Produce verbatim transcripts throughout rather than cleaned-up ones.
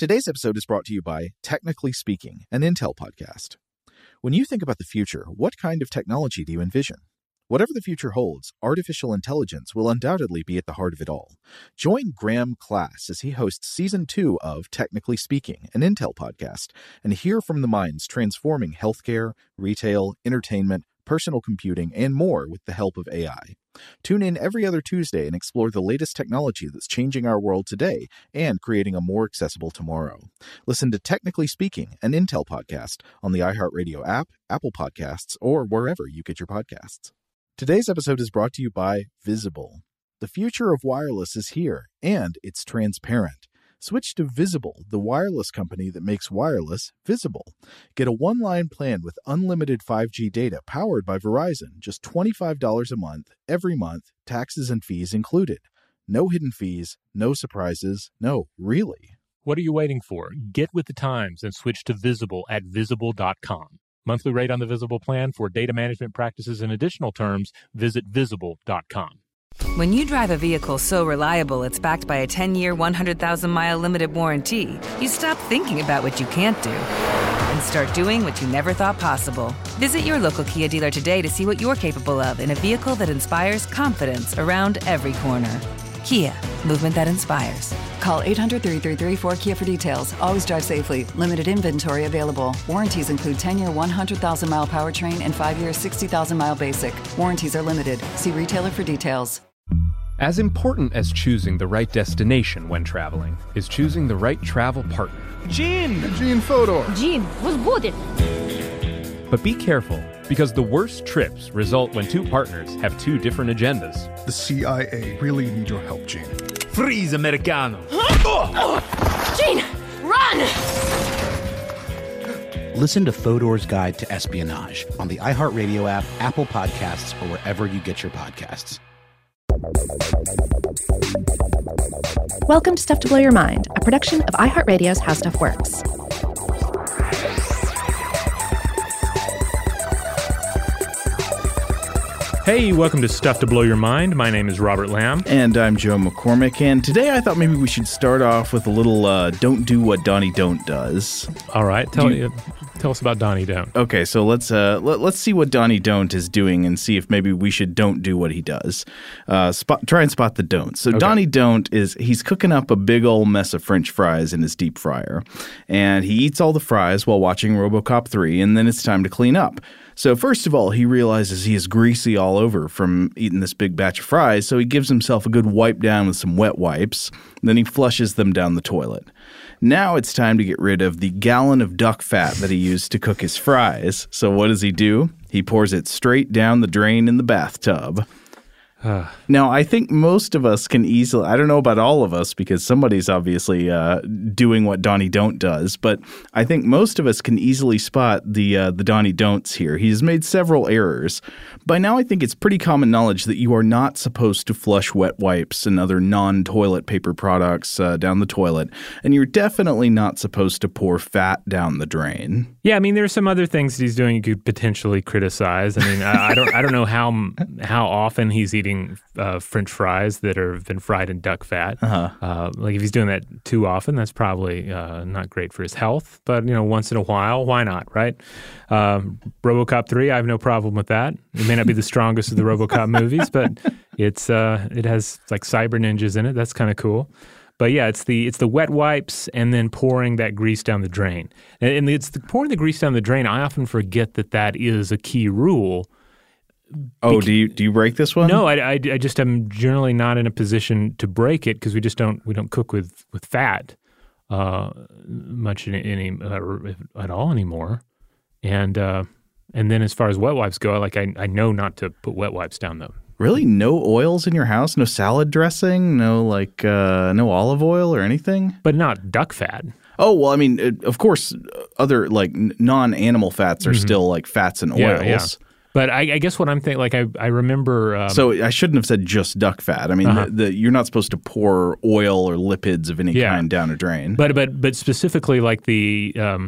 Today's episode is brought to you by Technically Speaking, an Intel podcast. When you think about the future, what kind of technology do you envision? Whatever the future holds, artificial intelligence will undoubtedly be at the heart of it all. Join Graham Class as he hosts Season two of Technically Speaking, an Intel podcast, and hear from the minds transforming healthcare, retail, entertainment, personal computing, and more with the help of A I. Tune in every other Tuesday and explore the latest technology that's changing our world today and creating a more accessible tomorrow. Listen to Technically Speaking, an Intel podcast on the iHeartRadio app, Apple Podcasts, or wherever you get your podcasts. Today's episode is brought to you by Visible. The future of wireless is here, and it's transparent. Switch to Visible, the wireless company that makes wireless visible. Get a one-line plan with unlimited five G data powered by Verizon, just twenty-five dollars a month, every month, taxes and fees included. No hidden fees, no surprises, no, really. What are you waiting for? Get with the times and switch to Visible at visible dot com. Monthly rate on the Visible plan for data management practices and additional terms, visit visible dot com. When you drive a vehicle so reliable it's backed by a ten-year, one hundred thousand mile limited warranty, you stop thinking about what you can't do and start doing what you never thought possible. Visit your local Kia dealer today to see what you're capable of in a vehicle that inspires confidence around every corner. Kia, movement that inspires. Call eight hundred, three three three, four Kia for details. Always drive safely. Limited inventory available. Warranties include ten-year, one hundred thousand mile powertrain and five-year, sixty thousand mile basic. Warranties are limited. See retailer for details. As important as choosing the right destination when traveling is choosing the right travel partner. Gene! Gene Fodor! Gene, was good! But be careful, because the worst trips result when two partners have two different agendas. The C I A really need your help, Gene. Freeze, Americano! Gene, run! Listen to Fodor's Guide to Espionage on the iHeartRadio app, Apple Podcasts, or wherever you get your podcasts. Welcome to Stuff to Blow Your Mind, a production of iHeartRadio's How Stuff Works. Hey, welcome to Stuff to Blow Your Mind. My name is Robert Lamb. And I'm Joe McCormick, and today I thought maybe we should start off with a little uh, Don't Do What Donnie Don't Does. All right, tell, Do you, tell us about Donnie Don't. Okay, so let's uh, let, let's see what Donnie Don't is doing and see if maybe we should don't do what he does. Uh, spot, try and spot the don'ts. So okay. Donnie Don't is, he's cooking up a big old mess of French fries in his deep fryer, and he eats all the fries while watching RoboCop three, and then it's time to clean up. So first of all, he realizes he is greasy all over from eating this big batch of fries, so he gives himself a good wipe down with some wet wipes. Then he flushes them down the toilet. Now it's time to get rid of the gallon of duck fat that he used to cook his fries. So what does he do? He pours it straight down the drain in the bathtub. Now, I think most of us can easily – I don't know about all of us because somebody's obviously uh, doing what Donnie Don't does, but I think most of us can easily spot the uh, the Donnie Don'ts here. He's made several errors. By now, I think it's pretty common knowledge that you are not supposed to flush wet wipes and other non-toilet paper products uh, down the toilet, and you're definitely not supposed to pour fat down the drain. Yeah, I mean, there's some other things that he's doing you could potentially criticize. I mean, I, I don't I don't know how how often he's eating Uh, French fries that are have been fried in duck fat. Uh-huh. Uh, like if he's doing that too often, that's probably uh, not great for his health. But you know, once in a while, why not, right? Uh, RoboCop three, I have no problem with that. It may not be the strongest of the RoboCop movies, but it's uh, it has like cyber ninjas in it. That's kind of cool. But yeah, it's the it's the wet wipes and then pouring that grease down the drain. And, and it's the, pouring the grease down the drain. I often forget that that is a key rule. Oh, do you do you break this one? No, I, I, I just am generally not in a position to break it because we just don't we don't cook with with fat uh, much in any uh, at all anymore. And uh, and then as far as wet wipes go, like I I know not to put wet wipes down the. Really, no oils in your house? No salad dressing? No like uh, no olive oil or anything? But not duck fat. Oh, well, I mean, of course, other like non-animal fats are mm-hmm. still like fats and oils. Yeah, yeah. But I, I guess what I'm thinking, like I, I remember. Um, so I shouldn't have said just duck fat. I mean, uh-huh. the, the, you're not supposed to pour oil or lipids of any yeah. kind down a drain. But but but specifically, like the um,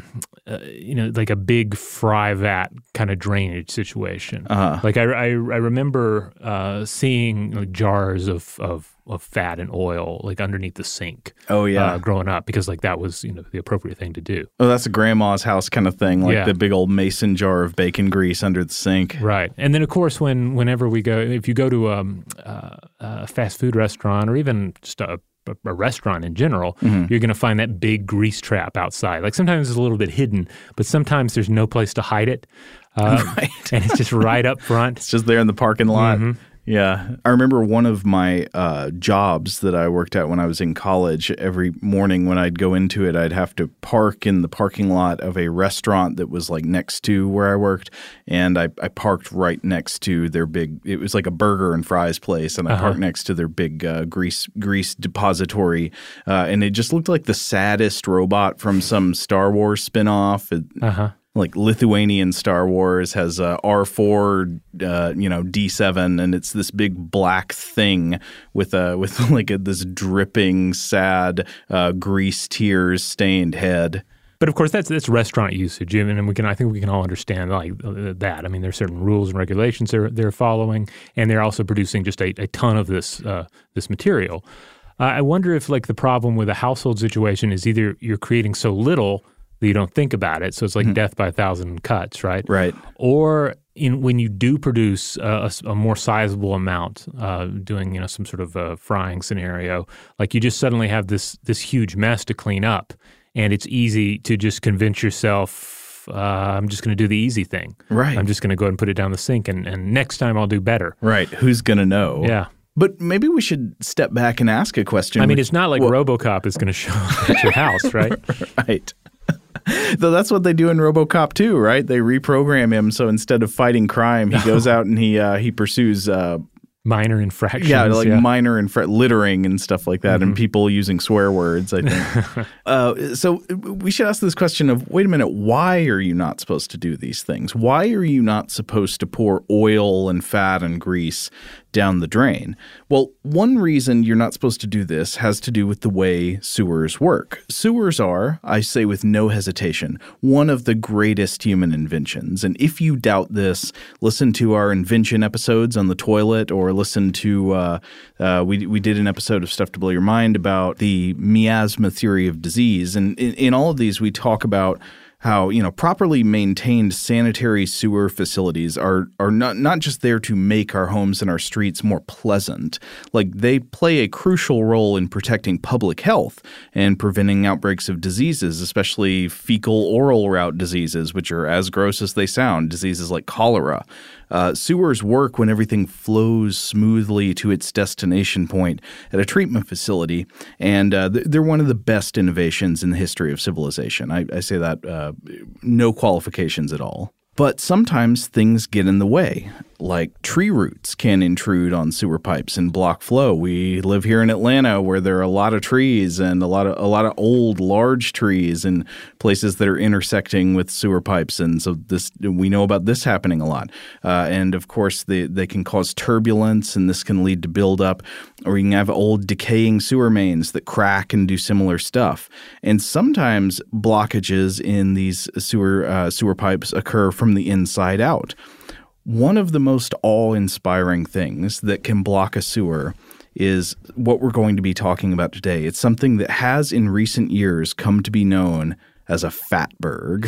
uh, you know, like a big fry vat kind of drainage situation. Uh-huh. Like I, I, I remember uh, seeing like jars of, of of fat and oil like underneath the sink. Oh yeah, uh, growing up, because like that was, you know, the appropriate thing to do. Oh, that's a grandma's house kind of thing, like yeah. the big old mason jar of bacon grease under the sink. Right, and then of course when whenever we go, if you go to um, uh, a fast food restaurant or even just a a restaurant in general, mm-hmm. you're going to find that big grease trap outside. Like sometimes it's a little bit hidden, but sometimes there's no place to hide it. Uh, right. And it's just right up front. It's just there in the parking lot. Mm-hmm. Yeah. I remember one of my uh, jobs that I worked at when I was in college. Every morning when I'd go into it, I'd have to park in the parking lot of a restaurant that was like next to where I worked. And I, I parked right next to their big – it was like a burger and fries place. And I uh-huh. parked next to their big uh, grease grease depository. Uh, and it just looked like the saddest robot from some Star Wars spinoff. It, uh-huh. Like Lithuanian Star Wars has uh, R four, uh, you know, D seven, and it's this big black thing with a with like a, this dripping, sad, uh, grease tears stained head. But of course, that's that's restaurant usage, and we can I think we can all understand like that. I mean, there's certain rules and regulations they're they're following, and they're also producing just a, a ton of this uh, this material. Uh, I wonder if like the problem with a household situation is either you're creating so little that you don't think about it. So it's like mm-hmm. death by a thousand cuts, right? Right. Or in when you do produce a, a, a more sizable amount, uh, doing you know some sort of a frying scenario, like you just suddenly have this this huge mess to clean up, and it's easy to just convince yourself, uh, I'm just going to do the easy thing. Right. I'm just going to go ahead and put it down the sink, and, and next time I'll do better. Right. Who's going to know? Yeah. But maybe we should step back and ask a question. I mean, which, it's not like well, RoboCop is going to show up at your house, right? Right. Though that's what they do in RoboCop too, right? They reprogram him so instead of fighting crime, he goes out and he uh, he pursues uh, minor infractions. Yeah, like yeah. minor infra- littering and stuff like that, mm-hmm. and people using swear words, I think. uh, so we should ask this question of, wait a minute, why are you not supposed to do these things? Why are you not supposed to pour oil and fat and grease down the drain? Well, one reason you're not supposed to do this has to do with the way sewers work. Sewers are, I say with no hesitation, one of the greatest human inventions. And if you doubt this, listen to our invention episodes on the toilet, or listen to uh, uh, we we did an episode of Stuff to Blow Your Mind about the miasma theory of disease. And in, in all of these, we talk about how, you know, properly maintained sanitary sewer facilities are are not, not just there to make our homes and our streets more pleasant. Like, they play a crucial role in protecting public health and preventing outbreaks of diseases, especially fecal oral route diseases, which are as gross as they sound, diseases like cholera. Uh, sewers work when everything flows smoothly to its destination point at a treatment facility, and uh, they're one of the best innovations in the history of civilization. I, I say that uh, no qualifications at all. But sometimes things get in the way, like tree roots can intrude on sewer pipes and block flow. We live here in Atlanta where there are a lot of trees and a lot of a lot of old large trees in places that are intersecting with sewer pipes, and so this we know about this happening a lot. Uh, and of course, they they can cause turbulence, and this can lead to buildup. Or you can have old decaying sewer mains that crack and do similar stuff. And sometimes blockages in these sewer uh, sewer pipes occur from the inside out. One of the most awe-inspiring things that can block a sewer is what we're going to be talking about today. It's something that has in recent years come to be known as a fatberg.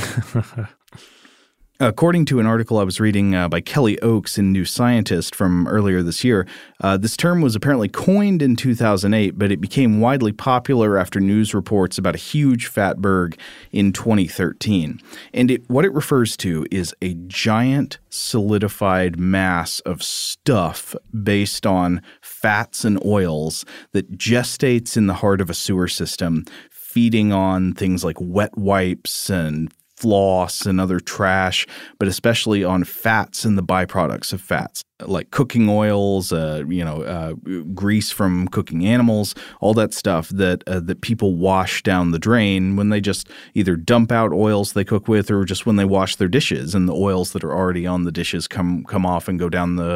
According to an article I was reading uh, by Kelly Oakes in New Scientist from earlier this year, uh, this term was apparently coined in two thousand eight, but it became widely popular after news reports about a huge fatberg in twenty thirteen. And it, what it refers to is a giant solidified mass of stuff based on fats and oils that gestates in the heart of a sewer system, feeding on things like wet wipes and floss and other trash, but especially on fats and the byproducts of fats, like cooking oils, uh, you know, uh, grease from cooking animals, all that stuff that uh, that people wash down the drain when they just either dump out oils they cook with, or just when they wash their dishes and the oils that are already on the dishes come come off and go down the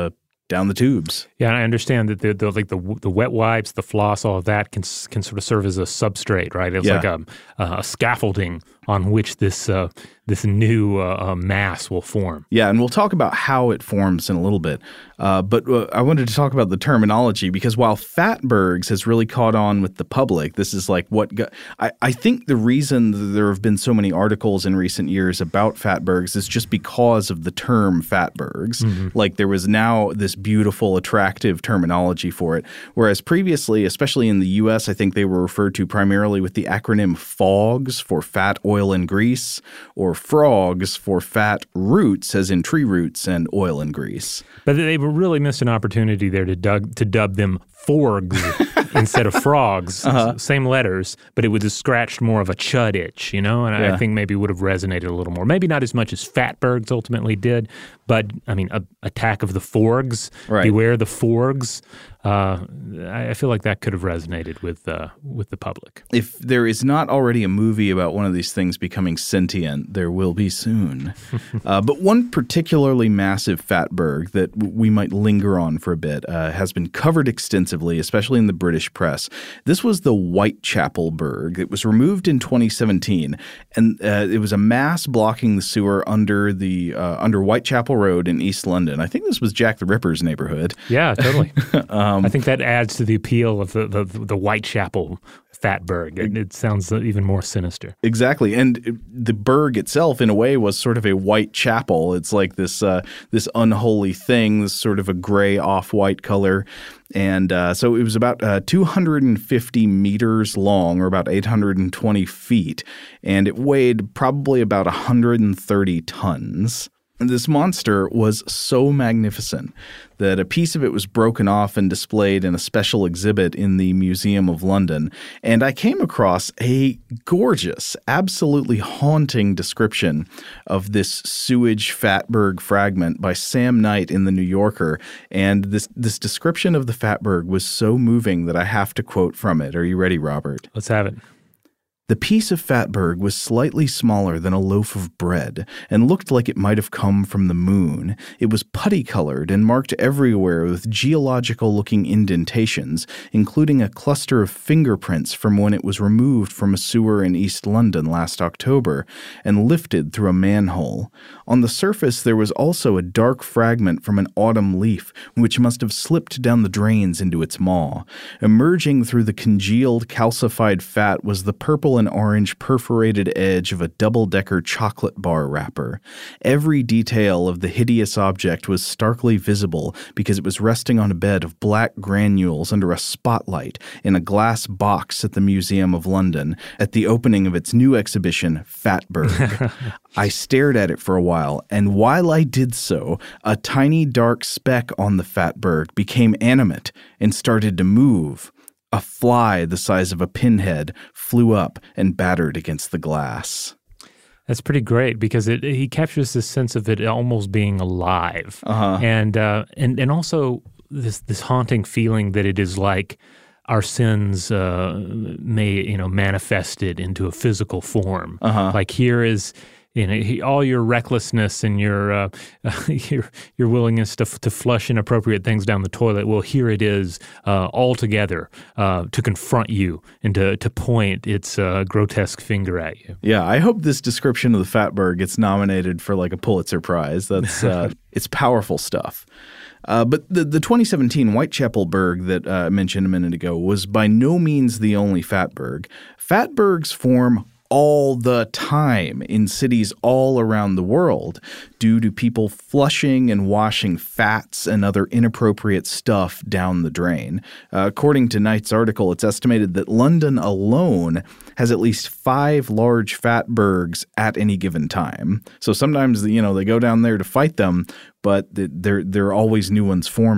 down the tubes. Yeah, and I understand that the, the like the the wet wipes, the floss, all of that can can sort of serve as a substrate, right? It's yeah. like a, a scaffolding on which this uh, this new uh, uh, mass will form. Yeah, and we'll talk about how it forms in a little bit. Uh, but uh, I wanted to talk about the terminology because while fatbergs has really caught on with the public, this is like what got, I, I think the reason that there have been so many articles in recent years about fatbergs is just because of the term fatbergs. Mm-hmm. Like there was now this beautiful, attractive terminology for it, whereas previously, especially in the U S, I think they were referred to primarily with the acronym FOGS for fat, oil, and grease, or FROGS for fat roots, as in tree roots and oil and grease. But they really missed an opportunity there to, dub, to dub them forgs instead of frogs. Uh-huh. Same letters, but it would have scratched more of a chud itch, you know? And yeah. I think maybe would have resonated a little more. Maybe not as much as fatbergs ultimately did, but, I mean, a, Attack of the Forgs, right. Beware the Forgs. Uh, I feel like that could have resonated with uh, with the public. If there is not already a movie about one of these things becoming sentient, there will be soon. uh, but one particularly massive fatberg that w- we might linger on for a bit uh, has been covered extensively, especially in the British press. This was the Whitechapel Berg. It was removed in twenty seventeen, and uh, it was a mass blocking the sewer under the uh, under Whitechapel Road in East London. I think this was Jack the Ripper's neighborhood. Yeah, totally. um, I think that adds to the appeal of the the, the Whitechapel fatberg. It, it sounds even more sinister. Exactly, and the berg itself, in a way, was sort of a white chapel. It's like this uh, this unholy thing, this sort of a gray off-white color. And uh, so it was about uh, two hundred fifty meters long, or about eight hundred twenty feet, and it weighed probably about one hundred thirty tons. This monster was so magnificent that a piece of it was broken off and displayed in a special exhibit in the Museum of London. And I came across a gorgeous, absolutely haunting description of this sewage fatberg fragment by Sam Knight in The New Yorker. And this, this description of the fatberg was so moving that I have to quote from it. Are you ready, Robert? Let's have it. The piece of fatberg was slightly smaller than a loaf of bread and looked like it might have come from the moon. It was putty-colored and marked everywhere with geological-looking indentations, including a cluster of fingerprints from when it was removed from a sewer in East London last October and lifted through a manhole. On the surface, there was also a dark fragment from an autumn leaf, which must have slipped down the drains into its maw. Emerging through the congealed, calcified fat was the purple and orange perforated edge of a double-decker chocolate bar wrapper. Every detail of the hideous object was starkly visible because it was resting on a bed of black granules under a spotlight in a glass box at the Museum of London at the opening of its new exhibition, Fatberg. I stared at it for a while, and while I did so, a tiny dark speck on the fatberg became animate and started to move. A fly the size of a pinhead flew up and battered against the glass. That's pretty great because it he captures this sense of it almost being alive, uh-huh. and uh, and and also this this haunting feeling that it is like our sins uh, may you know manifested into a physical form. Uh-huh. Like here is. You know, he, all your recklessness and your uh, your your willingness to to flush inappropriate things down the toilet. Well, here it is, uh, all together uh, to confront you and to to point its uh, grotesque finger at you. Yeah, I hope this description of the fatberg gets nominated for like a Pulitzer Prize. That's uh, it's powerful stuff. Uh, but the, the twenty seventeen Whitechapel Berg that uh, I mentioned a minute ago was by no means the only fatberg. Fatbergs form all the time in cities all around the world due to people flushing and washing fats and other inappropriate stuff down the drain. Uh, according to Knight's article, it's estimated that London alone has at least five large fatbergs at any given time. So sometimes, you know, they go down there to fight them, but there there are always new ones forming.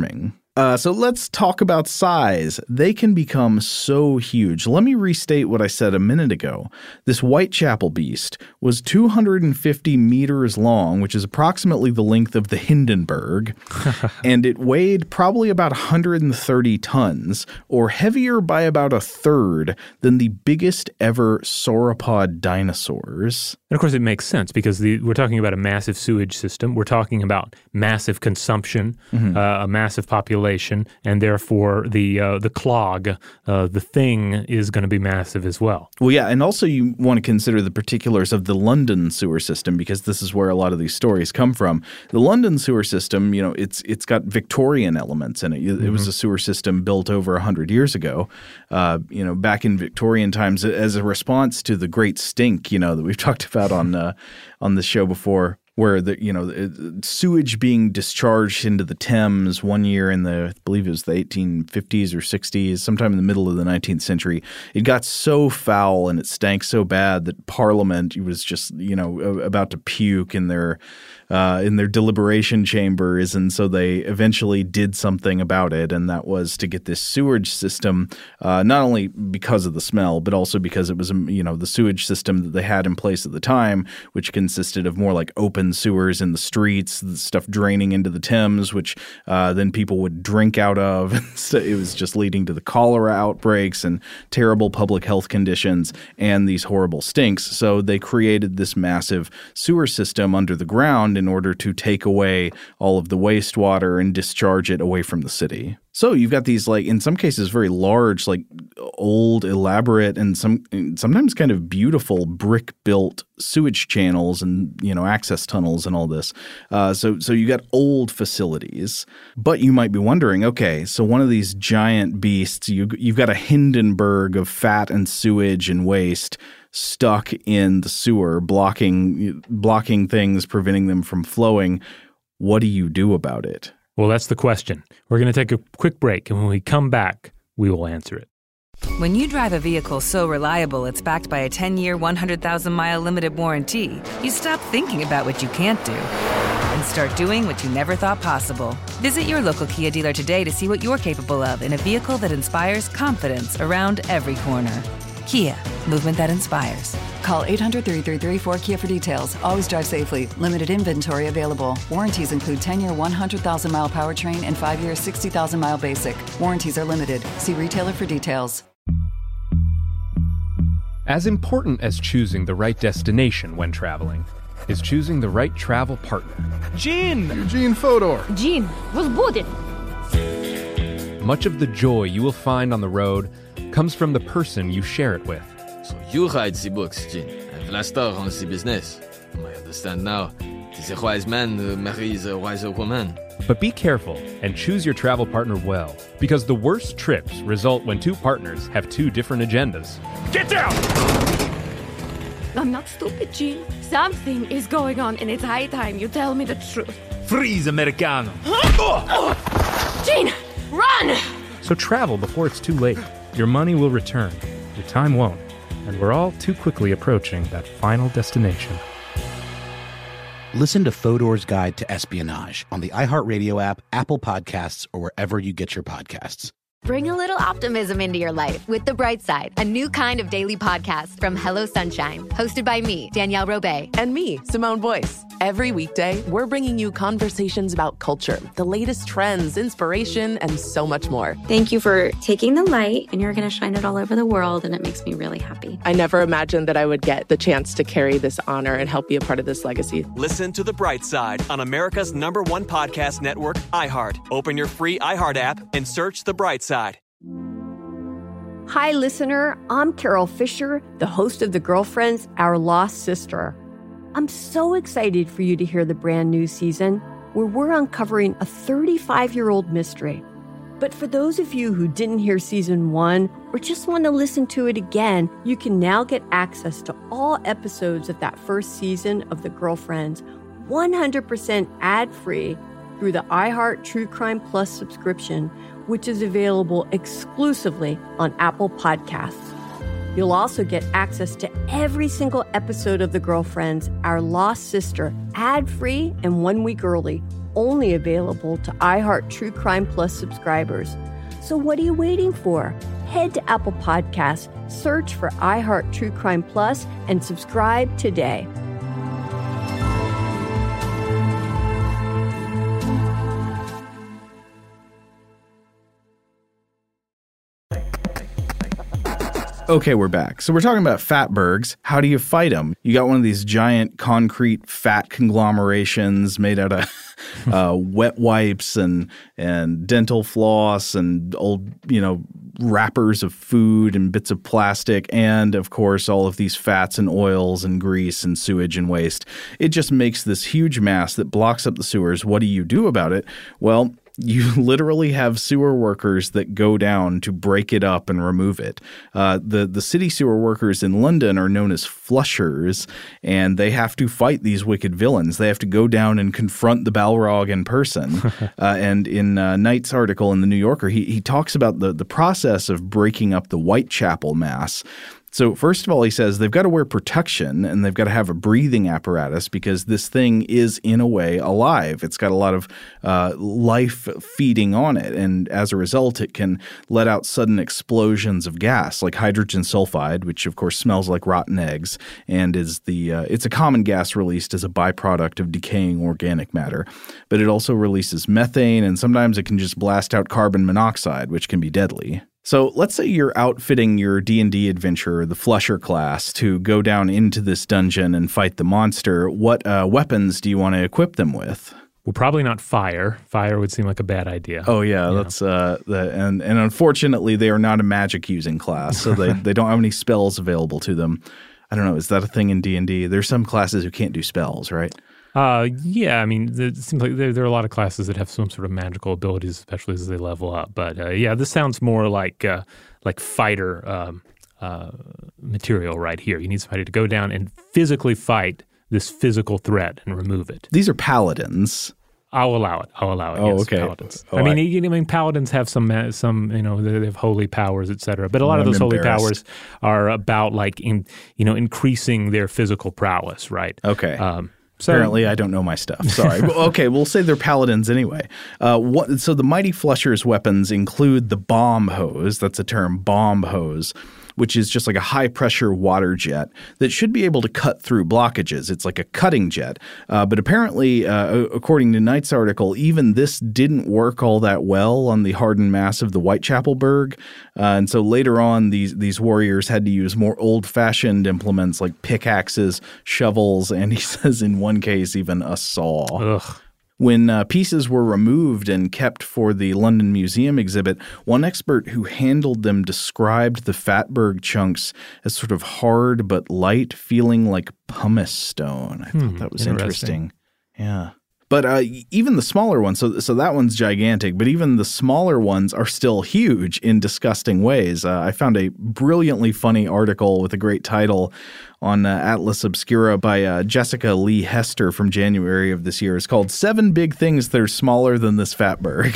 Uh, so let's talk about size. They can become so huge. Let me restate what I said a minute ago. This Whitechapel beast was two hundred fifty meters long, which is approximately the length of the Hindenburg, and it weighed probably about one hundred thirty tons, or heavier by about a third than the biggest ever sauropod dinosaurs. And of course, it makes sense because the, we're talking about a massive sewage system. We're talking about massive consumption, mm-hmm. uh, a massive population, and therefore the uh, the clog, uh, the thing is going to be massive as well. Well, yeah, and also you want to consider the particulars of the London sewer system because this is where a lot of these stories come from. The London sewer system, you know, it's it's got Victorian elements in it. It mm-hmm. was a sewer system built over one hundred years ago, uh, you know, back in Victorian times as a response to the Great Stink, you know, that we've talked about on uh, on the show before, where the you know sewage being discharged into the Thames one year in the I believe it was the eighteen fifties or sixties, sometime in the middle of the nineteenth century. It got so foul and it stank so bad that Parliament was just you know about to puke in their uh, in their deliberation chambers, and so they eventually did something about it, and that was to get this sewage system, uh, not only because of the smell, but also because it was you know the sewage system that they had in place at the time, which consisted of more like open sewers in the streets, the stuff draining into the Thames, which uh, then people would drink out of. So it was just leading to the cholera outbreaks and terrible public health conditions and these horrible stinks. So they created this massive sewer system under the ground in order to take away all of the wastewater and discharge it away from the city. So you've got these, like, in some cases, very large, like old, elaborate, and some sometimes kind of beautiful brick-built sewage channels and, you know, access tunnels and all this. Uh, so so you got old facilities. But you might be wondering, okay, so one of these giant beasts, you, you've got a Hindenburg of fat and sewage and waste stuck in the sewer, blocking blocking things, preventing them from flowing. What do you do about it? Well, that's the question. We're going to take a quick break, and when we come back, we will answer it. When you drive a vehicle so reliable it's backed by a ten-year, one hundred thousand mile limited warranty, you stop thinking about what you can't do and start doing what you never thought possible. Visit your local Kia dealer today to see what you're capable of in a vehicle that inspires confidence around every corner. Kia, movement that inspires. Call eight hundred, three three three, four K I A for details. Always drive safely. Limited inventory available. Warranties include ten-year, one hundred thousand mile powertrain and five-year, sixty thousand mile basic. Warranties are limited. See retailer for details. As important as choosing the right destination when traveling is choosing the right travel partner. Gene! Eugene Fodor. Gene, was будет. Much of the joy you will find on the road comes from the person you share it with. So you write the books, Gene, and Vlastar runs the business. I understand now. It is a wise man who marries a wiser woman. But be careful and choose your travel partner well, because the worst trips result when two partners have two different agendas. Get down! I'm not stupid, Gene. Something is going on, and it's high time you tell me the truth. Freeze, Americano! Gene, run! So travel before it's too late. Your money will return, your time won't, and we're all too quickly approaching that final destination. Listen to Fodor's Guide to Espionage on the iHeartRadio app, Apple Podcasts, or wherever you get your podcasts. Bring a little optimism into your life with The Bright Side, a new kind of daily podcast from Hello Sunshine, hosted by me, Danielle Robay. And me, Simone Boyce. Every weekday, we're bringing you conversations about culture, the latest trends, inspiration, and so much more. Thank you for taking the light, and you're going to shine it all over the world, and it makes me really happy. I never imagined that I would get the chance to carry this honor and help be a part of this legacy. Listen to The Bright Side on America's number one podcast network, iHeart. Open your free iHeart app and search The Bright Side. Hi, listener. I'm Carol Fisher, the host of The Girlfriends, Our Lost Sister. I'm so excited for you to hear the brand new season where we're uncovering a thirty-five-year-old mystery. But for those of you who didn't hear season one or just want to listen to it again, you can now get access to all episodes of that first season of The Girlfriends one hundred percent ad-free through the iHeart True Crime Plus subscription, which is available exclusively on Apple Podcasts. You'll also get access to every single episode of The Girlfriends, Our Lost Sister, ad-free and one week early, only available to iHeart True Crime Plus subscribers. So what are you waiting for? Head to Apple Podcasts, search for iHeart True Crime Plus, and subscribe today. Okay, we're back. So we're talking about fatbergs. How do you fight them? You got one of these giant concrete fat conglomerations made out of uh, wet wipes and and dental floss and old, you know, wrappers of food and bits of plastic, and of course all of these fats and oils and grease and sewage and waste. It just makes this huge mass that blocks up the sewers. What do you do about it? Well, you literally have sewer workers that go down to break it up and remove it. Uh, the, the city sewer workers in London are known as flushers, and they have to fight these wicked villains. They have to go down and confront the Balrog in person. uh, and in uh, Knight's article in The New Yorker, he, he talks about the, the process of breaking up the Whitechapel mass. So first of all, he says they've got to wear protection and they've got to have a breathing apparatus because this thing is, in a way, alive. It's got a lot of uh, life feeding on it. And as a result, it can let out sudden explosions of gas like hydrogen sulfide, which, of course, smells like rotten eggs and is the uh, it's a common gas released as a byproduct of decaying organic matter. But it also releases methane, and sometimes it can just blast out carbon monoxide, which can be deadly. So let's say you're outfitting your D and D adventure, the Flusher class, to go down into this dungeon and fight the monster. What uh, weapons do you want to equip them with? Well, probably not fire. Fire would seem like a bad idea. Oh, yeah. yeah. That's uh, the, and, and unfortunately, they are not a magic-using class, so they, they don't have any spells available to them. I don't know. Is that a thing in D and D? There's some classes who can't do spells, right? Uh, yeah, I mean, it seems like there, there are a lot of classes that have some sort of magical abilities, especially as they level up. But uh, yeah, this sounds more like uh, like fighter um, uh, material right here. You need somebody to go down and physically fight this physical threat and remove it. These are paladins. I'll allow it. I'll allow it. Oh, yes, okay. Paladins. Oh, I mean, I, you, I mean, paladins have some, some, you know, they have holy powers, et cetera. But a lot of those holy powers are about like, in, you know, increasing their physical prowess, right? Okay. Um, So, Apparently, I don't know my stuff. Sorry. Okay, we'll say they're paladins anyway. Uh, what, so the Mighty Flusher's weapons include the bomb hose. That's a term, bomb hose, which is just like a high-pressure water jet that should be able to cut through blockages. It's like a cutting jet. Uh, but apparently, uh, according to Knight's article, even this didn't work all that well on the hardened mass of the Whitechapel Berg. Uh, and so later on, these these warriors had to use more old-fashioned implements like pickaxes, shovels, and he says in one case even a saw. Ugh. When uh, pieces were removed and kept for the London Museum exhibit, one expert who handled them described the fatberg chunks as sort of hard but light, feeling like pumice stone. I hmm, thought that was interesting. interesting. Yeah. But uh, even the smaller ones, so so that one's gigantic, but even the smaller ones are still huge in disgusting ways. Uh, I found a brilliantly funny article with a great title on uh, Atlas Obscura by uh, Jessica Lee Hester from January of this year. It's called Seven Big Things That Are Smaller Than This Fatberg.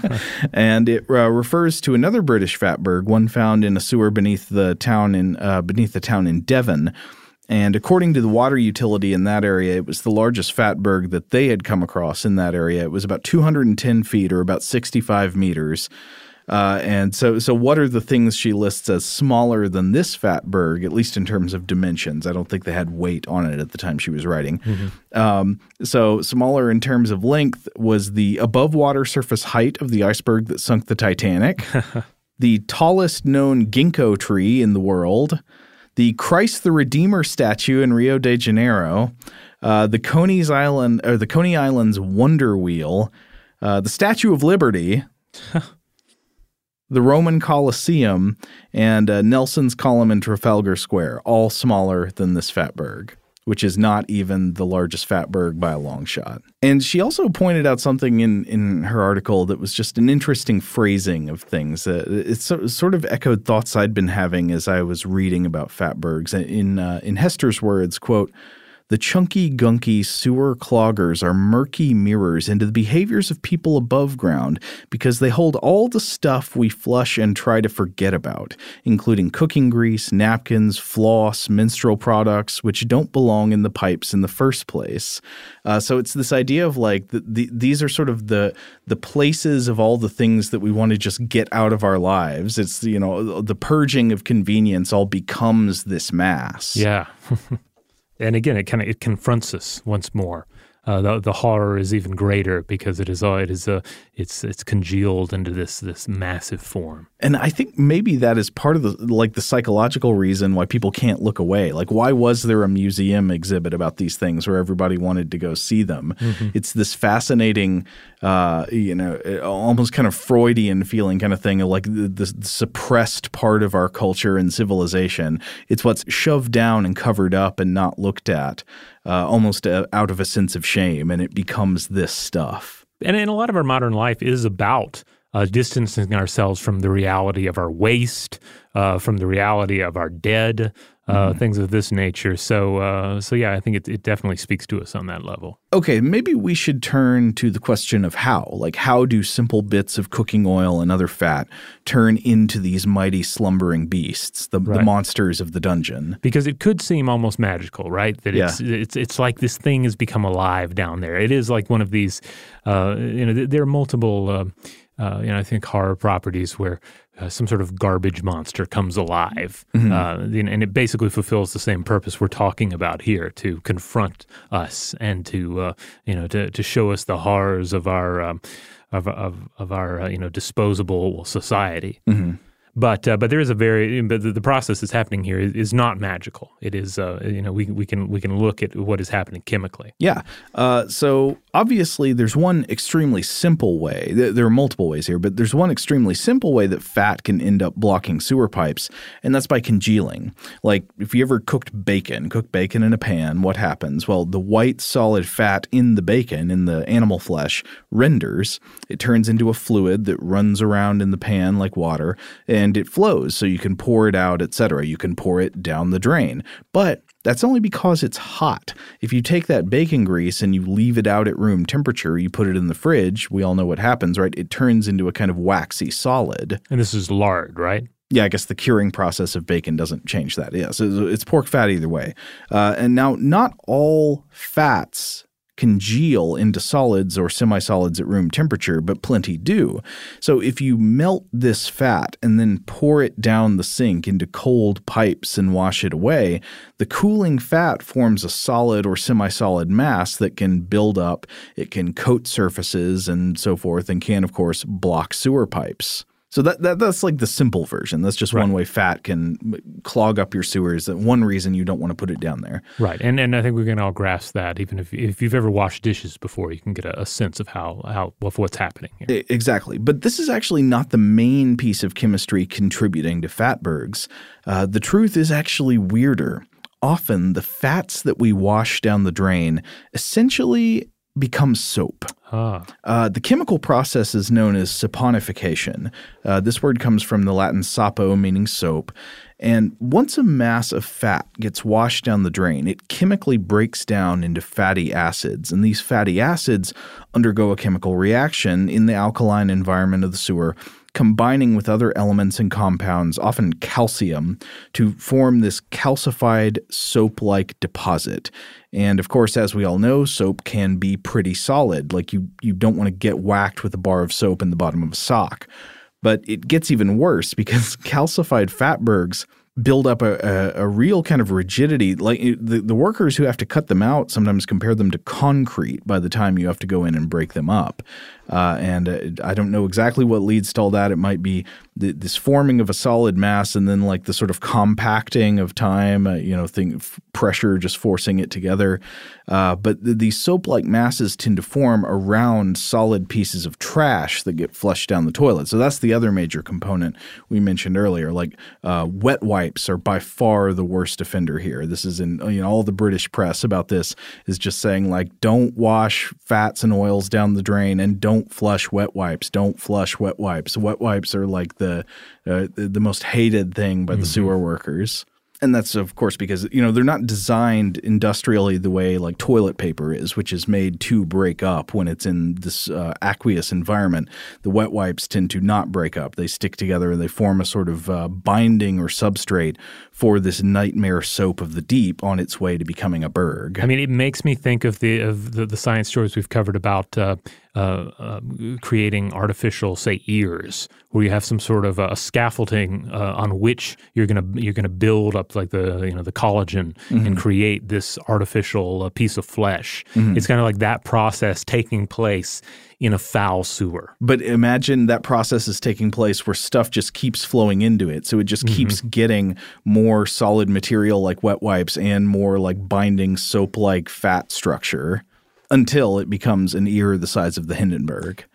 And it uh, refers to another British fatberg, one found in a sewer beneath the town in uh, beneath the town in Devon. And according to the water utility in that area, it was the largest fatberg that they had come across in that area. It was about two hundred ten feet or about sixty-five meters. Uh, and so so what are the things she lists as smaller than this fatberg, at least in terms of dimensions? I don't think they had weight on it at the time she was writing. Mm-hmm. Um, so smaller in terms of length was the above water surface height of the iceberg that sunk the Titanic, the tallest known ginkgo tree in the world, the Christ the Redeemer statue in Rio de Janeiro, uh, the Coney's Island or the Coney Island's Wonder Wheel, uh, the Statue of Liberty, the Roman Colosseum, and uh, Nelson's Column in Trafalgar Square, all smaller than this fatberg, which is not even the largest fatberg by a long shot. And she also pointed out something in, in her article that was just an interesting phrasing of things. Uh, it so, sort of echoed thoughts I'd been having as I was reading about fatbergs. In, uh, in Hester's words, quote, The chunky, gunky sewer cloggers are murky mirrors into the behaviors of people above ground because they hold all the stuff we flush and try to forget about, including cooking grease, napkins, floss, menstrual products, which don't belong in the pipes in the first place. Uh, so it's this idea of like the, the, these are sort of the the places of all the things that we want to just get out of our lives. It's, you know, the purging of convenience all becomes this mass. Yeah. And again, it kind of it confronts us once more. Uh, the the horror is even greater because it is uh, it is a uh, it's it's congealed into this this massive form. And I think maybe that is part of the like the psychological reason why people can't look away. Like, why was there a museum exhibit about these things where everybody wanted to go see them? Mm-hmm. It's this fascinating, uh, you know, almost kind of Freudian feeling kind of thing of like the, the suppressed part of our culture and civilization. It's what's shoved down and covered up and not looked at. Uh, almost uh, out of a sense of shame, and it becomes this stuff. And, and a lot of our modern life is about uh, distancing ourselves from the reality of our waste, uh, from the reality of our dead, uh, mm. things of this nature. So, uh, so yeah, I think it, it definitely speaks to us on that level. Okay, maybe we should turn to the question of how. Like, how do simple bits of cooking oil and other fat turn into these mighty slumbering beasts, the, right. the monsters of the dungeon? Because it could seem almost magical, right? That yeah. it's it's it's like this thing has become alive down there. It is like one of these, uh, you know, there are multiple, uh, uh, you know, I think horror properties where Uh, some sort of garbage monster comes alive, mm-hmm. uh, and it basically fulfills the same purpose we're talking about here: to confront us and to, uh, you know, to to show us the horrors of our um, of of of our uh, you know disposable society. Mm-hmm. But uh, but there is a very but the, the process that's happening here is, is not magical. It is uh, you know we we can we can look at what is happening chemically. Yeah. Uh, so obviously there's one extremely simple way. There are multiple ways here, but there's one extremely simple way that fat can end up blocking sewer pipes, and that's by congealing. Like if you ever cooked bacon, cook bacon in a pan, what happens? Well, the white solid fat in the bacon, in the animal flesh, renders. It turns into a fluid that runs around in the pan like water, and And it flows, so you can pour it out, et cetera. You can pour it down the drain. But that's only because it's hot. If you take that bacon grease and you leave it out at room temperature, you put it in the fridge, we all know what happens, right? It turns into a kind of waxy solid. And this is lard, right? Yeah, I guess the curing process of bacon doesn't change that. Yeah, so it's pork fat either way. Uh, and now, not all fats congeal into solids or semi-solids at room temperature, but plenty do. So if you melt this fat and then pour it down the sink into cold pipes and wash it away, the cooling fat forms a solid or semi-solid mass that can build up, it can coat surfaces and so forth, and can, of course, block sewer pipes. So that, that that's like the simple version. That's just right. one way fat can clog up your sewers. That one reason you don't want to put it down there. Right, and and I think we can all grasp that. Even if if you've ever washed dishes before, you can get a, a sense of how how of what's happening here. Exactly, but this is actually not the main piece of chemistry contributing to fatbergs. Uh, the truth is actually weirder. Often, the fats that we wash down the drain essentially become soap. Ah. Uh, the chemical process is known as saponification. Uh, this word comes from the Latin sapo, meaning soap. And once a mass of fat gets washed down the drain, it chemically breaks down into fatty acids. And these fatty acids undergo a chemical reaction in the alkaline environment of the sewer, combining with other elements and compounds, often calcium, to form this calcified soap-like deposit. And of course, as we all know, soap can be pretty solid. Like you, you don't want to get whacked with a bar of soap in the bottom of a sock. But it gets even worse because calcified fatbergs build up a, a, a real kind of rigidity. Like the, the workers who have to cut them out sometimes compare them to concrete by the time you have to go in and break them up. Uh, and uh, I don't know exactly what leads to all that. It might be the, this forming of a solid mass and then like the sort of compacting of time, uh, you know, thing, f- pressure just forcing it together. Uh, but th- these soap-like masses tend to form around solid pieces of trash that get flushed down the toilet. So that's the other major component we mentioned earlier. Like uh, wet wipes are by far the worst offender here. This is in you know all the British press about this is just saying like don't wash fats and oils down the drain and don't Don't flush wet wipes. Don't flush wet wipes. Wet wipes are like the uh, the most hated thing by the mm-hmm. sewer workers. And that's, of course, because, you know, they're not designed industrially the way like toilet paper is, which is made to break up when it's in this uh, aqueous environment. The wet wipes tend to not break up. They stick together and they form a sort of uh, binding or substrate for this nightmare soap of the deep on its way to becoming a berg. I mean, it makes me think of the of the, the science stories we've covered about uh, uh, uh, creating artificial, say, ears, where you have some sort of a scaffolding uh, on which you're gonna you're gonna build up like the you know the collagen mm-hmm. and create this artificial uh, piece of flesh. Mm-hmm. It's kind of like that process taking place in a foul sewer. But imagine that process is taking place where stuff just keeps flowing into it. So it just mm-hmm. keeps getting more solid material like wet wipes and more like binding soap-like fat structure until it becomes an ear the size of the Hindenburg.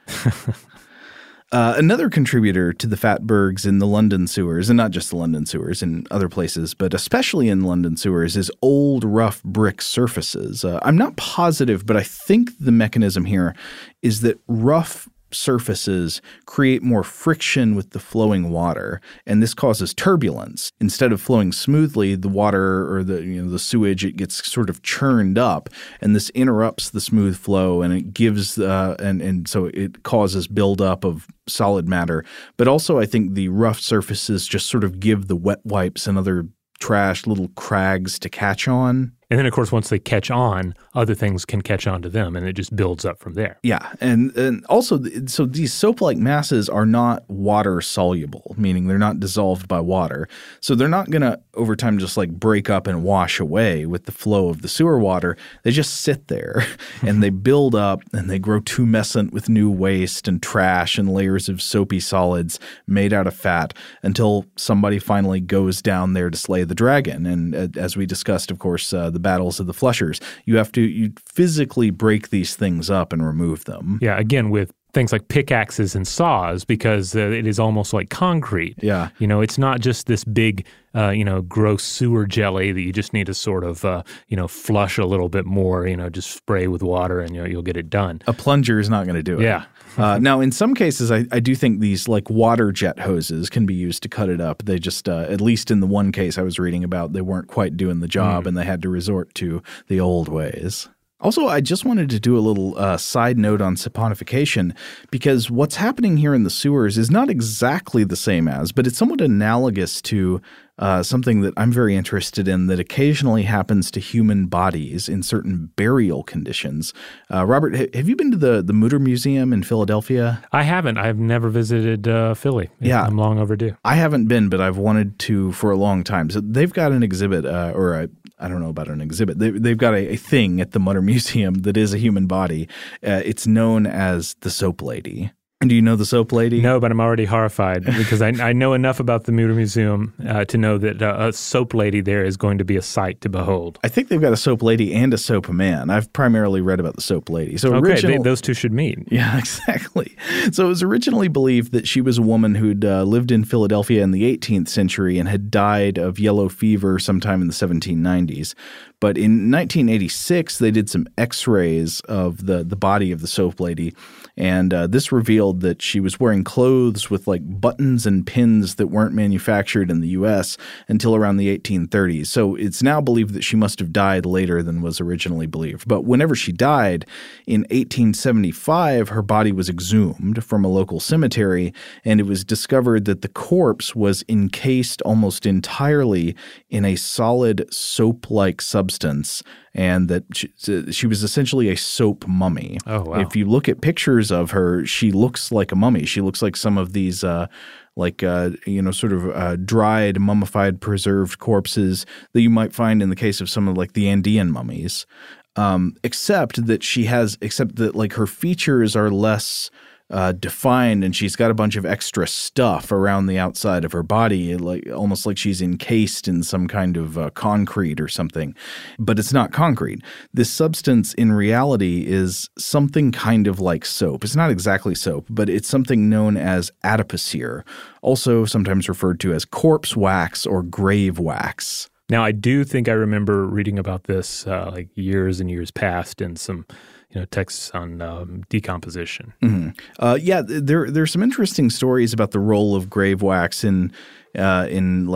Uh, another contributor to the fat bergs in the London sewers, and not just the London sewers, in other places, but especially in London sewers, is old rough brick surfaces. Uh, I'm not positive, but I think the mechanism here is that rough surfaces create more friction with the flowing water, and this causes turbulence. Instead of flowing smoothly, the water or the you know the sewage, it gets sort of churned up, and this interrupts the smooth flow, and it gives uh, and and so it causes buildup of solid matter. But also, I think the rough surfaces just sort of give the wet wipes and other trash little crags to catch on. And then, of course, once they catch on, other things can catch on to them, and it just builds up from there. Yeah. And and also, so these soap-like masses are not water-soluble, meaning they're not dissolved by water. So they're not going to, over time, just like break up and wash away with the flow of the sewer water. They just sit there, and they build up, and they grow tumescent with new waste and trash and layers of soapy solids made out of fat until somebody finally goes down there to slay the dragon. And uh, as we discussed, of course, uh, the battles of the flushers, you have to you physically break these things up and remove them. Yeah, again, with things like pickaxes and saws, because uh, it is almost like concrete. Yeah. You know, it's not just this big, uh, you know, gross sewer jelly that you just need to sort of, uh, you know, flush a little bit more, you know, just spray with water and you know, you'll get it done. A plunger is not going to do it. Yeah. uh, now, in some cases, I, I do think these like water jet hoses can be used to cut it up. They just, uh, at least in the one case I was reading about, they weren't quite doing the job mm. and they had to resort to the old ways. Also, I just wanted to do a little uh, side note on saponification, because what's happening here in the sewers is not exactly the same as, but it's somewhat analogous to uh, something that I'm very interested in that occasionally happens to human bodies in certain burial conditions. Uh, Robert, ha- have you been to the, the Mutter Museum in Philadelphia? I haven't. I've never visited uh, Philly. Yeah. I'm long overdue. I haven't been, but I've wanted to for a long time. So they've got an exhibit uh, or a I don't know about an exhibit. They, they've got a, a thing at the Mutter Museum that is a human body. Uh, it's known as the Soap Lady. And do you know the Soap Lady? No, but I'm already horrified because I, I know enough about the Mutter Museum uh, to know that uh, a soap lady there is going to be a sight to behold. I think they've got a soap lady and a soap man. I've primarily read about the soap lady. So okay, original, they, those two should meet. Yeah, exactly. So it was originally believed that she was a woman who'd uh, lived in Philadelphia in the eighteenth century and had died of yellow fever sometime in the seventeen nineties. But in nineteen eighty-six, they did some x-rays of the, the body of the soap lady, and uh, this revealed that she was wearing clothes with like buttons and pins that weren't manufactured in the U S until around the eighteen thirties. So it's now believed that she must have died later than was originally believed. But whenever she died, in eighteen seventy-five, her body was exhumed from a local cemetery, and it was discovered that the corpse was encased almost entirely in a solid soap-like substance. Substance, and that she, she was essentially a soap mummy. Oh, wow. If you look at pictures of her, she looks like a mummy. She looks like some of these uh, like, uh, you know, sort of uh, dried, mummified, preserved corpses that you might find in the case of some of like the Andean mummies, um, except that she has – except that like her features are less – Uh, defined, and she's got a bunch of extra stuff around the outside of her body, like almost like she's encased in some kind of uh, concrete or something. But it's not concrete. This substance in reality is something kind of like soap. It's not exactly soap, but it's something known as adipocere, also sometimes referred to as corpse wax or grave wax. Now, I do think I remember reading about this uh, like years and years past in some you know, texts on um, decomposition. Mm-hmm. Uh, yeah, there there's some interesting stories about the role of grave wax in uh, in like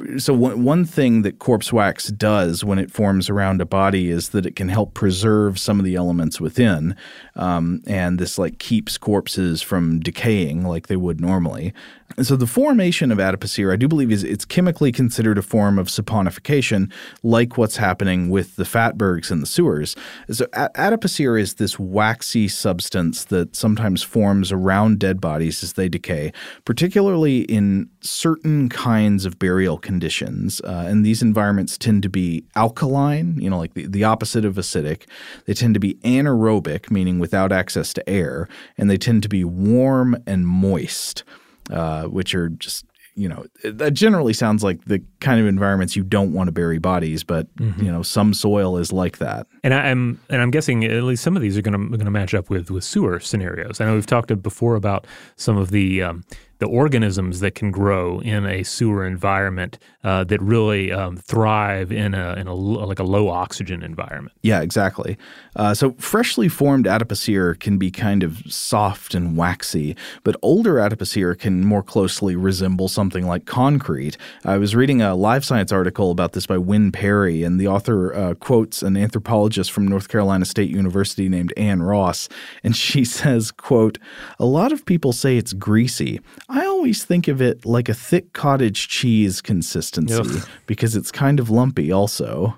So one, one thing that corpse wax does when it forms around a body is that it can help preserve some of the elements within. Um, and this like keeps corpses from decaying like they would normally. And so the formation of adipocere, I do believe, is it's chemically considered a form of saponification, like what's happening with the fatbergs in the sewers. So a- adipocere is this waxy substance that sometimes forms around dead bodies as they decay, particularly in certain kinds of burial conditions. Uh, and these environments tend to be alkaline, you know, like the, the opposite of acidic. They tend to be anaerobic, meaning without access to air, and they tend to be warm and moist. Uh, which are just, you know, that generally sounds like the kind of environments you don't want to bury bodies, but, mm-hmm. you know, some soil is like that. And I'm and I'm guessing at least some of these are going to going to match up with, with sewer scenarios. I know we've talked before about some of the um, the organisms that can grow in a sewer environment uh, that really um, thrive in a in a like a low oxygen environment. Yeah, exactly. Uh, so freshly formed adipocere can be kind of soft and waxy, but older adipocere can more closely resemble something like concrete. I was reading a Live Science article about this by Wynn Perry, and the author uh, quotes an anthropologist from North Carolina State University named Ann Ross, and she says, quote, "A lot of people say it's greasy. I always think of it like a thick cottage cheese consistency Ugh. because it's kind of lumpy also."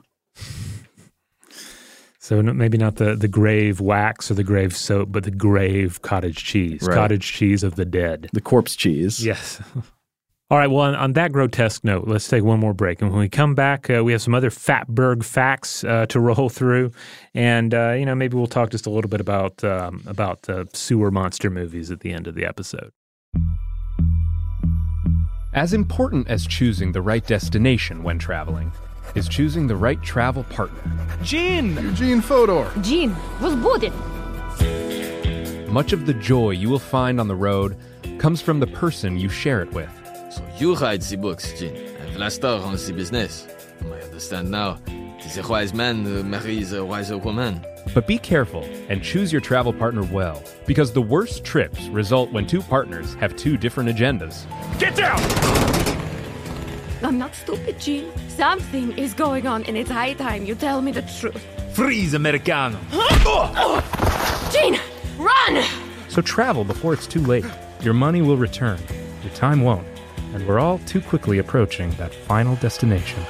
So maybe not the, the grave wax or the grave soap, but the grave cottage cheese, right. Cottage cheese of the dead. The corpse cheese. Yes. All right, well, on, on that grotesque note, let's take one more break. And when we come back, uh, we have some other fatberg facts uh, to roll through. And, uh, you know, maybe we'll talk just a little bit about, um, about uh, sewer monster movies at the end of the episode. As important as choosing the right destination when traveling is choosing the right travel partner. Gene! Eugene Fodor. Gene, возбудит. Much of the joy you will find on the road comes from the person you share it with. So you write the books, Gene, and Vlastar runs the business. I understand now. Tis a wise man who marries a wiser woman. But be careful and choose your travel partner well, because the worst trips result when two partners have two different agendas. Get down! I'm not stupid, Gene. Something is going on, and it's high time you tell me the truth. Freeze, Americano! Gene, run! So travel before it's too late. Your money will return, your time won't, and we're all too quickly approaching that final destination.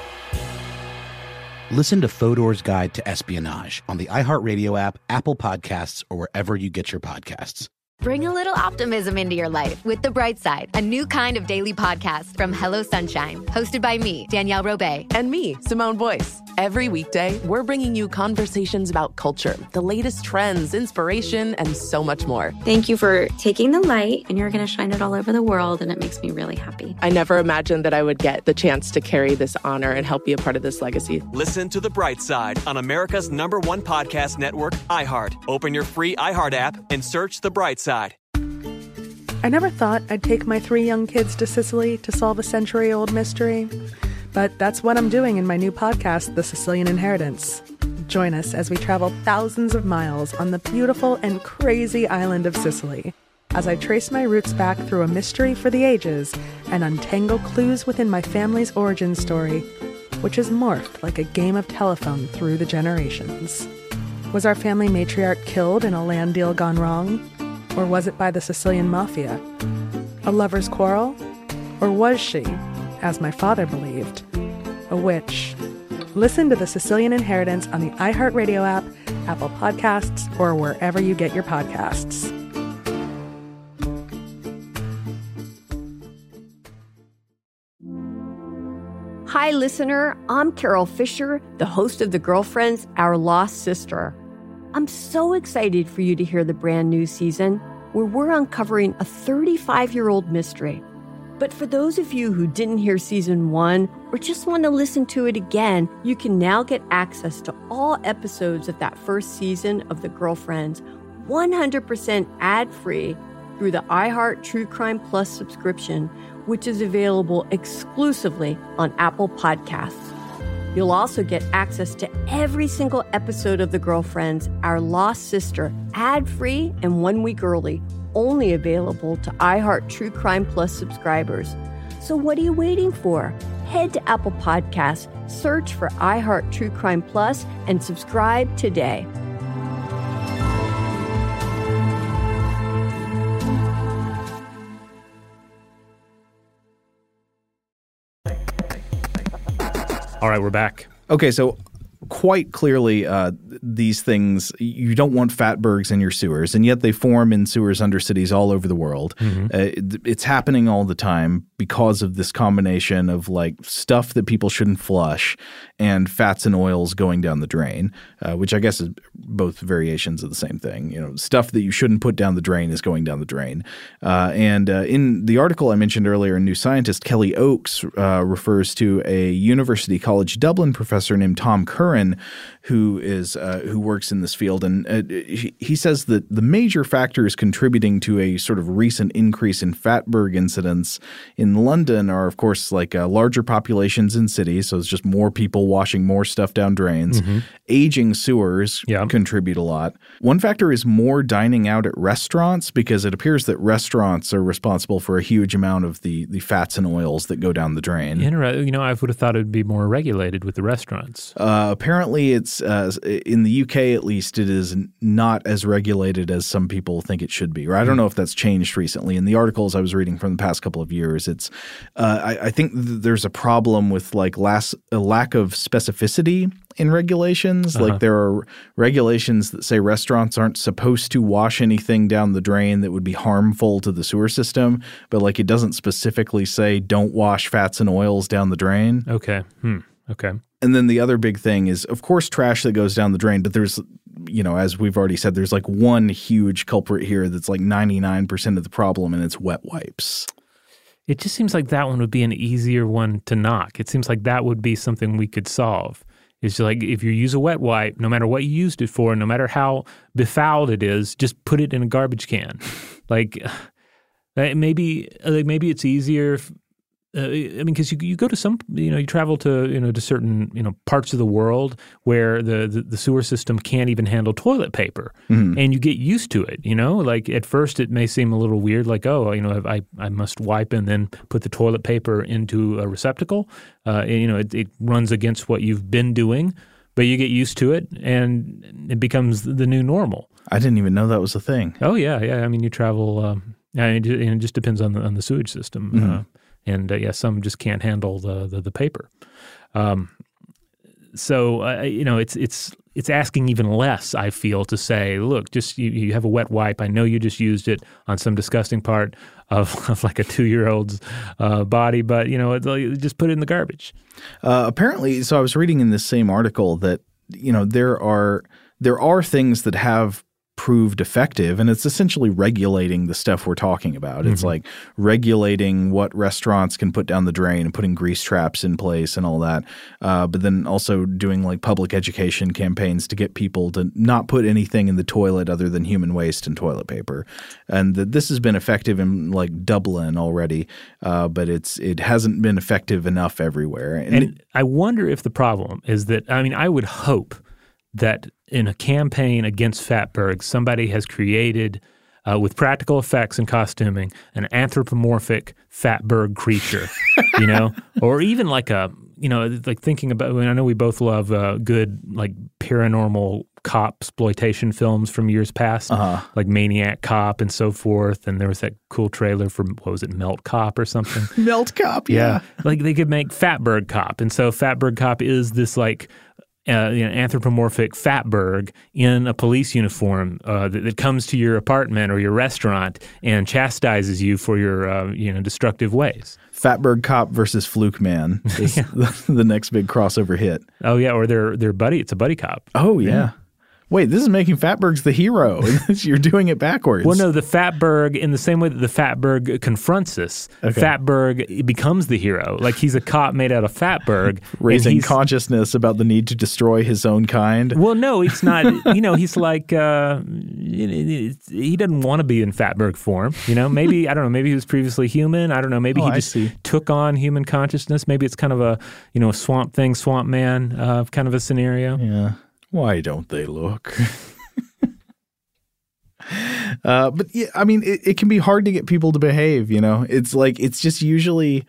Listen to Fodor's Guide to Espionage on the iHeartRadio app, Apple Podcasts, or wherever you get your podcasts. Bring a little optimism into your life with The Bright Side, a new kind of daily podcast from Hello Sunshine, hosted by me, Danielle Robay. And me, Simone Boyce. Every weekday, we're bringing you conversations about culture, the latest trends, inspiration, and so much more. Thank you for taking the light, and you're going to shine it all over the world, and it makes me really happy. I never imagined that I would get the chance to carry this honor and help be a part of this legacy. Listen to The Bright Side on America's number one podcast network, iHeart. Open your free iHeart app and search The Bright Side. I never thought I'd take my three young kids to Sicily to solve a century-old mystery. But that's what I'm doing in my new podcast, The Sicilian Inheritance. Join us as we travel thousands of miles on the beautiful and crazy island of Sicily, as I trace my roots back through a mystery for the ages and untangle clues within my family's origin story, which has morphed like a game of telephone through the generations. Was our family matriarch killed in a land deal gone wrong? Or was it by the Sicilian mafia? A lover's quarrel? Or was she, as my father believed, a witch? Listen to The Sicilian Inheritance on the iHeartRadio app, Apple Podcasts, or wherever you get your podcasts. Hi, listener. I'm Carol Fisher, the host of The Girlfriends, Our Lost Sister. I'm so excited for you to hear the brand new season, where we're uncovering a thirty-five-year-old mystery. But for those of you who didn't hear season one or just want to listen to it again, you can now get access to all episodes of that first season of The Girlfriends one hundred percent ad-free through the iHeart True Crime Plus subscription, which is available exclusively on Apple Podcasts. You'll also get access to every single episode of The Girlfriends, Our Lost Sister, ad-free and one week early, only available to iHeart True Crime Plus subscribers. So what are you waiting for? Head to Apple Podcasts, search for iHeart True Crime Plus, and subscribe today. All right, we're back. Okay, so quite clearly, uh, these things, you don't want fatbergs in your sewers, and yet they form in sewers under cities all over the world. Mm-hmm. Uh, it, it's happening all the time because of this combination of like stuff that people shouldn't flush and fats and oils going down the drain, uh, which I guess is both variations of the same thing. You know, stuff that you shouldn't put down the drain is going down the drain. Uh, and uh, in the article I mentioned earlier, New Scientist, Kelly Oakes uh, refers to a University College Dublin professor named Tom Curran, who is uh, who works in this field, and uh, he, he says that the major factors contributing to a sort of recent increase in fatberg incidents in London are, of course, like uh, larger populations in cities, so it's just more people washing more stuff down drains. Mm-hmm. Aging sewers yeah. contribute a lot. One factor is more dining out at restaurants, because it appears that restaurants are responsible for a huge amount of the the fats and oils that go down the drain. Interesting. You know, I would have thought it would be more regulated with the restaurants. Uh, apparently, it's uh, in the U K at least, it is not as regulated as some people think it should be. Or I don't know if that's changed recently. In the articles I was reading from the past couple of years, it's uh, I, I think th- there's a problem with like last, a lack of specificity in regulations. Uh-huh. Like there are regulations that say restaurants aren't supposed to wash anything down the drain that would be harmful to the sewer system, but like it doesn't specifically say don't wash fats and oils down the drain. Okay. Hmm. Okay. And then the other big thing is, of course, trash that goes down the drain. But there's, you know, as we've already said, there's like one huge culprit here that's like ninety-nine percent of the problem, and it's wet wipes. It just seems like that one would be an easier one to knock. It seems like that would be something we could solve. It's like if you use a wet wipe, no matter what you used it for, no matter how befouled it is, just put it in a garbage can. Like maybe, like maybe it's easier. If, Uh, I mean, because you you go to some, you know, you travel to, you know, to certain, you know, parts of the world where the, the, the sewer system can't even handle toilet paper, mm-hmm. and you get used to it, you know? Like at first it may seem a little weird, like, oh, you know, I, I must wipe and then put the toilet paper into a receptacle. Uh, and, you know, it, it runs against what you've been doing, but you get used to it and it becomes the new normal. I didn't even know that was a thing. Oh, yeah, yeah. I mean, you travel, um, and it just depends on the, on the sewage system. Mm-hmm. Uh, And uh, yeah, some just can't handle the the, the paper. Um, so uh, you know, it's it's it's asking even less, I feel, to say, look, just you, you have a wet wipe. I know you just used it on some disgusting part of, of like a two year old's uh, body, but you know, it, just put it in the garbage. Uh, apparently, so I was reading in this same article that you know there are there are things that have proved effective, and it's essentially regulating the stuff we're talking about. Mm-hmm. It's like regulating what restaurants can put down the drain and putting grease traps in place and all that. Uh, but then also doing like public education campaigns to get people to not put anything in the toilet other than human waste and toilet paper. And the, this has been effective in like Dublin already, uh, but it's it hasn't been effective enough everywhere. And, and it, I wonder if the problem is that, I mean, I would hope that in a campaign against fatbergs, somebody has created, uh, with practical effects and costuming, an anthropomorphic fatberg creature, you know, or even like a, you know, like thinking about, I mean, I know we both love uh, good, like paranormal cop exploitation films from years past, uh-huh. like Maniac Cop and so forth. And there was that cool trailer for, what was it, Melt Cop or something? Melt Cop, yeah. yeah. Like they could make Fatberg Cop. And so Fatberg Cop is this like, Uh, you know, anthropomorphic fatberg in a police uniform uh, that, that comes to your apartment or your restaurant and chastises you for your uh, you know destructive ways. Fatberg Cop versus Fluke Man is yeah. the, the next big crossover hit. Oh yeah, or their their buddy. It's a buddy cop. Oh yeah. yeah. Wait, this is making Fatbergs the hero. You're doing it backwards. Well, no, the Fatberg, in the same way that the Fatberg confronts us, okay. Fatberg becomes the hero. Like he's a cop made out of Fatberg. Raising consciousness about the need to destroy his own kind. Well, no, it's not. You know, he's like, uh, he doesn't want to be in Fatberg form. You know, maybe, I don't know, maybe he was previously human. I don't know. Maybe oh, he just took on human consciousness. Maybe it's kind of a, you know, Swamp Thing, Swamp Man uh, kind of a scenario. Yeah. Why don't they look? uh, but yeah, I mean, it, it can be hard to get people to behave, you know? It's like, it's just usually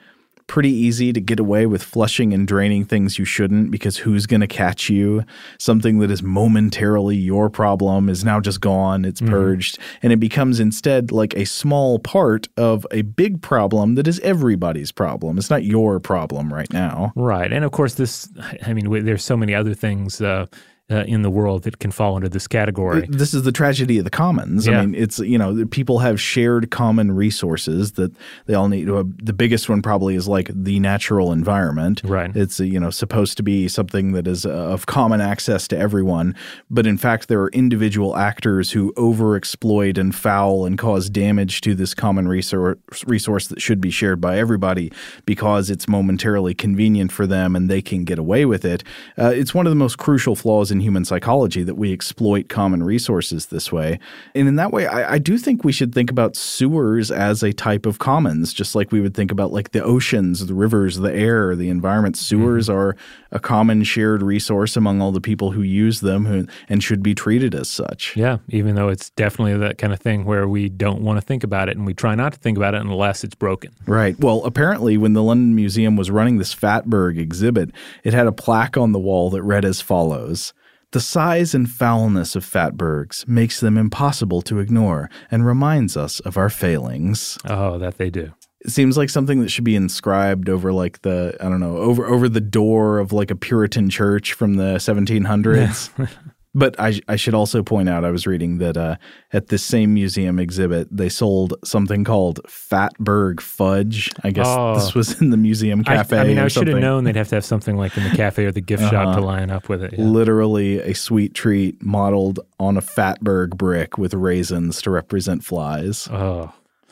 pretty easy to get away with flushing and draining things you shouldn't because who's going to catch you? Something that is momentarily your problem is now just gone. It's purged. Mm-hmm. And it becomes instead like a small part of a big problem that is everybody's problem. It's not your problem right now. Right. And of course, this, I mean, there's so many other things uh, Uh, in the world that can fall into this category. This is the tragedy of the commons. Yeah. I mean, it's, you know, people have shared common resources that they all need. Uh, the biggest one probably is like the natural environment. Right. It's, uh, you know, supposed to be something that is uh, of common access to everyone. But in fact, there are individual actors who overexploit and foul and cause damage to this common resource, resource that should be shared by everybody because it's momentarily convenient for them and they can get away with it. Uh, it's one of the most crucial flaws in human psychology that we exploit common resources this way. And in that way, I, I do think we should think about sewers as a type of commons, just like we would think about like the oceans, the rivers, the air, the environment. Sewers mm-hmm. are a common shared resource among all the people who use them who, and should be treated as such. Yeah, even though it's definitely that kind of thing where we don't want to think about it and we try not to think about it unless it's broken. Right. Well, apparently when the London Museum was running this Fatberg exhibit, it had a plaque on the wall that read as follows: "The size and foulness of fatbergs makes them impossible to ignore and reminds us of our failings." Oh, that they do. It seems like something that should be inscribed over like the, I don't know, over over the door of like a Puritan church from the seventeen hundreds. Yeah. But I, I should also point out, I was reading that uh, at this same museum exhibit, they sold something called Fatberg Fudge. I guess oh. this was in the museum cafe. I, I mean, or I should something. have known they'd have to have something like in the cafe or the gift uh-huh. shop to line up with it. Yeah. Literally a sweet treat modeled on a Fatberg brick with raisins to represent flies. Oh.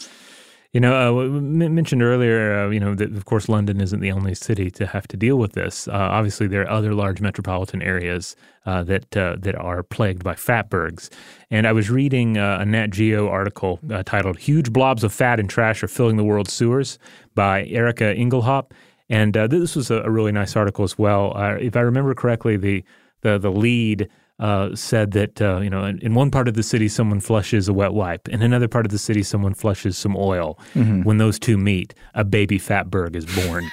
You know, uh, we mentioned earlier, uh, you know, that of course London isn't the only city to have to deal with this. Uh, obviously, there are other large metropolitan areas uh, that uh, that are plagued by fatbergs. And I was reading uh, a Nat Geo article uh, titled "Huge Blobs of Fat and Trash Are Filling the World's Sewers" by Erica Inglehop. And uh, this was a, a really nice article as well. Uh, if I remember correctly, the the, the lead Uh, said that, uh, you know, in, in one part of the city, someone flushes a wet wipe. In another part of the city, someone flushes some oil. Mm-hmm. When those two meet, a baby fatberg is born.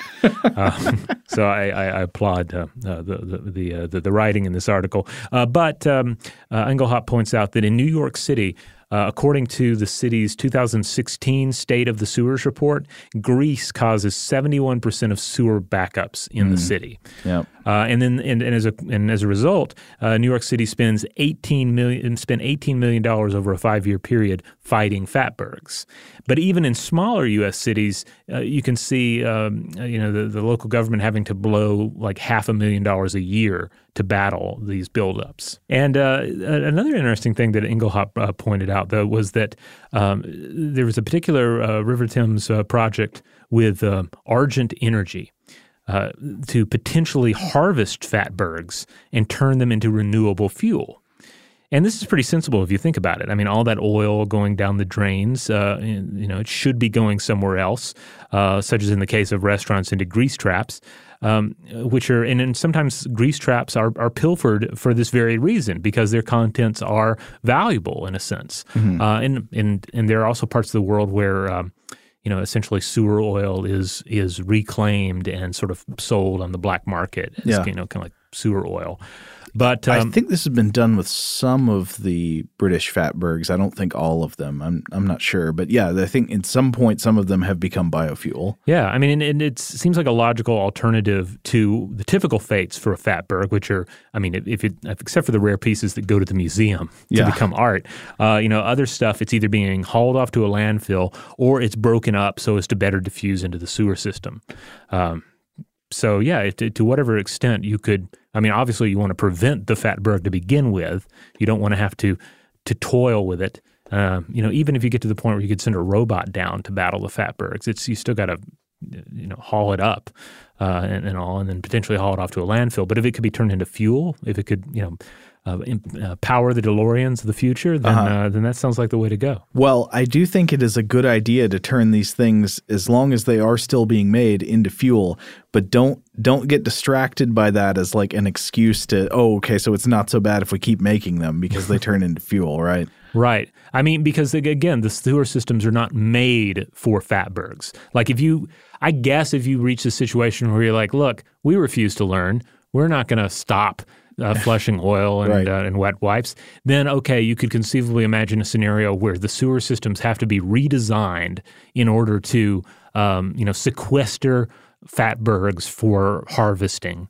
um, so I, I, I applaud uh, uh, the the the, uh, the the writing in this article. Uh, but um, uh, Engelhop points out that in New York City, Uh, according to the city's two thousand sixteen State of the Sewers report, grease causes seventy-one percent of sewer backups in mm. the city. Yep. Uh, and then, and, and as a and as a result, uh, New York City spends eighteen million spent eighteen million dollars over a five-year period fighting fatbergs. But even in smaller U S cities, uh, you can see, um, you know, the, the local government having to blow like half a million dollars a year to battle these buildups. And uh, another interesting thing that Inglehop uh, pointed out, though, was that um, there was a particular uh, River Thames uh, project with uh, Argent Energy uh, to potentially harvest fatbergs and turn them into renewable fuel. And this is pretty sensible if you think about it. I mean, all that oil going down the drains, uh, you know, it should be going somewhere else, uh, such as in the case of restaurants into grease traps, um, which are, and, and sometimes grease traps are, are pilfered for this very reason because their contents are valuable in a sense. Mm-hmm. Uh, and, and, and there are also parts of the world where, um, you know, essentially sewer oil is is reclaimed and sort of sold on the black market. It's, yeah. you know, kind of like sewer oil. But um, I think this has been done with some of the British fatbergs. I don't think all of them. I'm I'm not sure, but yeah, I think at some point some of them have become biofuel. Yeah, I mean, and, and it seems like a logical alternative to the typical fates for a fatberg, which are, I mean, if it, except for the rare pieces that go to the museum to yeah. become art, uh, you know, other stuff, it's either being hauled off to a landfill or it's broken up so as to better diffuse into the sewer system. Um, So, yeah, to, to whatever extent you could, I mean, obviously you want to prevent the fatberg to begin with. You don't want to have to to toil with it. Um, you know, even if you get to the point where you could send a robot down to battle the fatbergs, it's you still got to, you know, haul it up uh, and, and all, and then potentially haul it off to a landfill. But if it could be turned into fuel, if it could, you know, uh, uh, power the DeLoreans of the future, then Uh-huh. uh, then that sounds like the way to go. Well, I do think it is a good idea to turn these things, as long as they are still being made, into fuel. But don't don't get distracted by that as like an excuse to, oh, okay, so it's not so bad if we keep making them because they turn into fuel, right? Right. I mean, because again, the sewer systems are not made for fatbergs. Like if you, I guess if you reach a situation where you're like, look, we refuse to learn, we're not going to stop uh, flushing oil and, Right. uh, and wet wipes, then okay, you could conceivably imagine a scenario where the sewer systems have to be redesigned in order to, um, you know, sequester fatbergs for harvesting.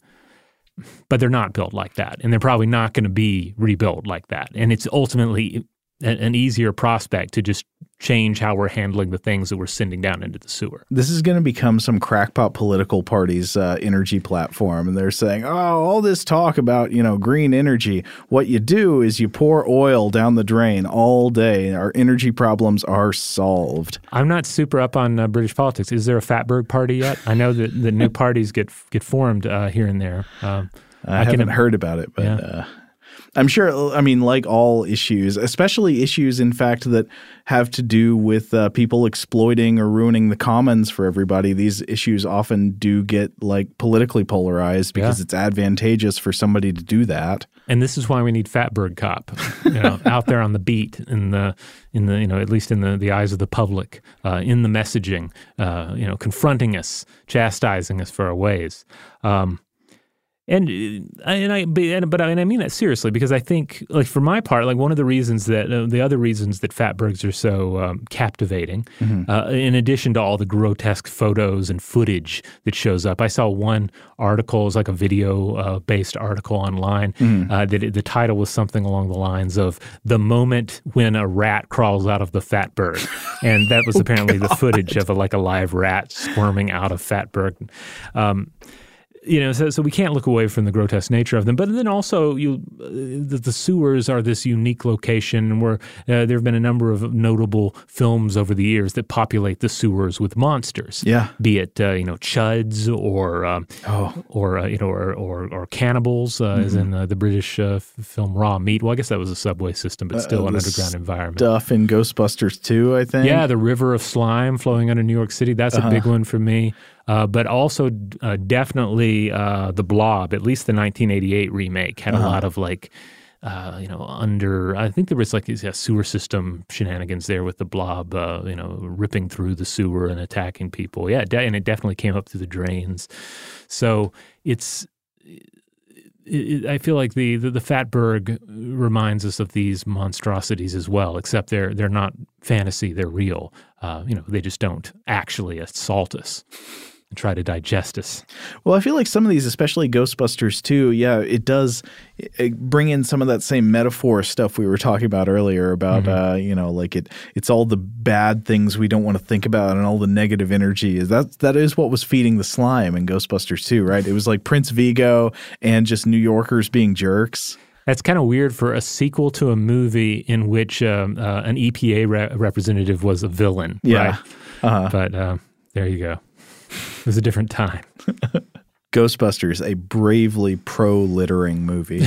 But they're not built like that, and they're probably not going to be rebuilt like that. And it's ultimately a, an easier prospect to just change how we're handling the things that we're sending down into the sewer. This is going to become some crackpot political party's uh, energy platform, and they're saying, "Oh, all this talk about you know green energy. What you do is you pour oil down the drain all day. Our energy problems are solved." I'm not super up on uh, British politics. Is there a fatberg party yet? I know that the new parties get get formed uh, here and there. Um, I, I haven't can, heard about it, but yeah. uh, I'm sure, I mean, like all issues, especially issues, in fact, that have to do with uh, people exploiting or ruining the commons for everybody, these issues often do get like politically polarized because Yeah. it's advantageous for somebody to do that. And this is why we need Fatberg Cop, you know, out there on the beat, in the, in the, you know, at least in the, the eyes of the public, uh, in the messaging, uh, you know, confronting us, chastising us for our ways. Um, And and I but I, and I mean that seriously, because I think, like, for my part, like one of the reasons that uh, the other reasons that fatbergs are so um, captivating, Mm-hmm. uh, in addition to all the grotesque photos and footage that shows up, I saw one article, it was like a video uh, based article online, Mhm. uh, that it, the title was something along the lines of "The Moment When a Rat Crawls Out of the Fatberg," and that was Oh, apparently the God. footage of a, like a live rat squirming out of fatberg. Um, You know, so so we can't look away from the grotesque nature of them. But then also, you uh, the, the sewers are this unique location where uh, there have been a number of notable films over the years that populate the sewers with monsters. Yeah. Be it uh, you know chuds or um, oh. or uh, you know or or, or cannibals, uh, Mm-hmm. as in uh, the British uh, f- film Raw Meat. Well, I guess that was a subway system, but still Uh, an the underground environment. Stuff in Ghostbusters two, I think. Yeah, the river of slime flowing under New York City. That's Uh-huh. a big one for me. Uh, but also uh, definitely uh, The Blob, at least the nineteen eighty-eight remake, had Uh-huh. a lot of like, uh, you know, under, I think there was like these uh, sewer system shenanigans there with the Blob, uh, you know, ripping through the sewer and attacking people. Yeah, de- and it definitely came up through the drains. So it's, it, it, I feel like the, the the Fatberg reminds us of these monstrosities as well, except they're they're not fantasy, they're real. Uh, you know, they just don't actually assault us and try to digest us. Well, I feel like some of these, especially Ghostbusters two, yeah, it does it bring in some of that same metaphor stuff we were talking about earlier about, Mm-hmm. uh, you know, like it it's all the bad things we don't want to think about and all the negative energy. That, that is what was feeding the slime in Ghostbusters two, right? It was like Prince Vigo and just New Yorkers being jerks. That's kind of weird for a sequel to a movie in which um, uh, an E P A re- representative was a villain. Yeah. Right? Uh-huh. But uh, there you go. It was a different time. Ghostbusters, a bravely pro-littering movie.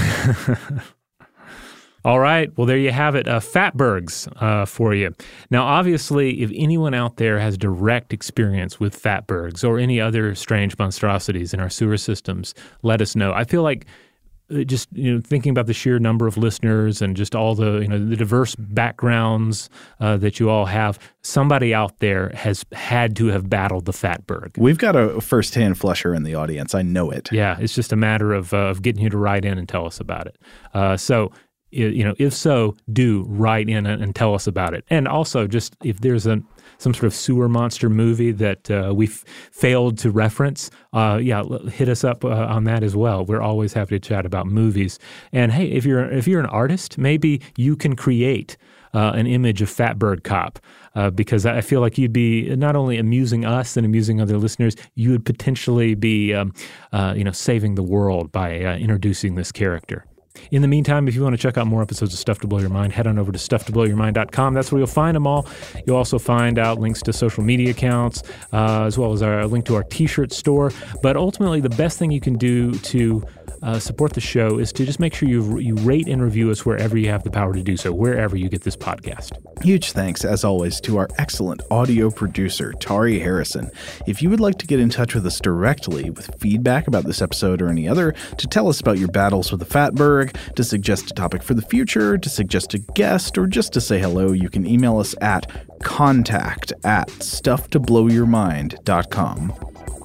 All right. Well, there you have it. Uh, Fatbergs uh, for you. Now, obviously, if anyone out there has direct experience with Fatbergs or any other strange monstrosities in our sewer systems, let us know. I feel like uh, just you know thinking about the sheer number of listeners and just all the you know the diverse backgrounds uh, that you all have, somebody out there has had to have battled the Fatberg. We've got a first-hand flusher in the audience. I know it. Yeah, it's just a matter of uh, of getting you to write in and tell us about it. Uh, so. You know, if so, do write in and tell us about it. And also, just if there's a some sort of sewer monster movie that uh, we've failed to reference, uh, yeah, hit us up uh, on that as well. We're always happy to chat about movies. And hey, if you're if you're an artist, maybe you can create uh, an image of Fatberg Cop. Uh, because I feel like you'd be not only amusing us and amusing other listeners, you would potentially be, um, uh, you know, saving the world by uh, introducing this character. In the meantime, if you want to check out more episodes of Stuff to Blow Your Mind, head on over to stuff to blow your mind dot com. That's where you'll find them all. You'll also find out links to social media accounts, uh, as well as our, a link to our t-shirt store. But ultimately, the best thing you can do to uh, support the show is to just make sure you you rate and review us wherever you have the power to do so, wherever you get this podcast. Huge thanks, as always, to our excellent audio producer, Tari Harrison. If you would like to get in touch with us directly with feedback about this episode or any other, to tell us about your battles with the Fatberg, to suggest a topic for the future, to suggest a guest, or just to say hello, you can email us at contact at stuff to blow your mind dot com.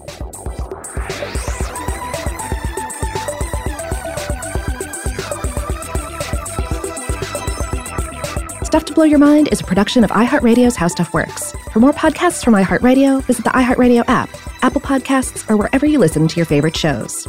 Stuff to Blow Your Mind is a production of iHeartRadio's How Stuff Works. For more podcasts from iHeartRadio, visit the iHeartRadio app, Apple Podcasts, or wherever you listen to your favorite shows.